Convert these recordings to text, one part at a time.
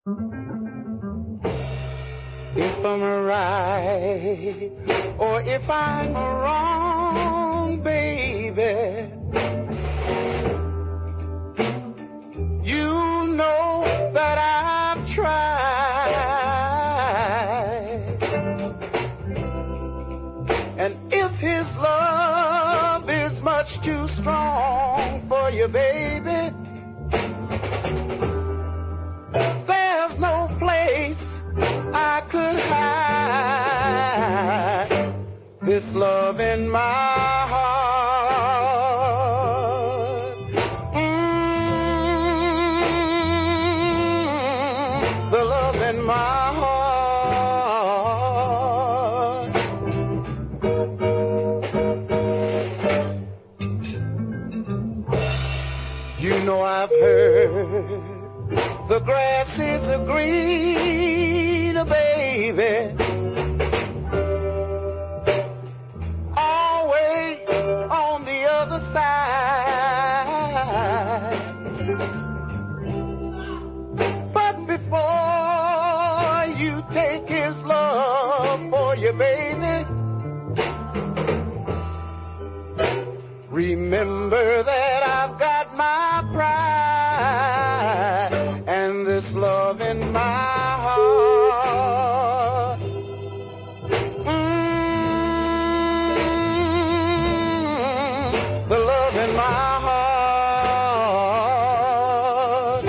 If I'm right or if I'm wrong, baby, you know that I've tried. And if his love is much too strong for you, baby, there's no place I could hide this love in my heart. The love in my heart. You know I've heard the grass is a greener, baby, always on the other side. But before you take his love for you, baby, remember that I've got my pride and this love in my heart. The love in my heart.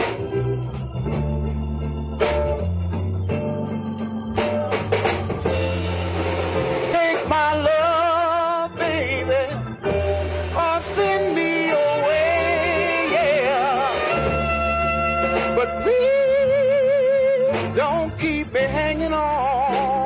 Take my love, baby, or send me away, yeah. But please don't keep me hanging on.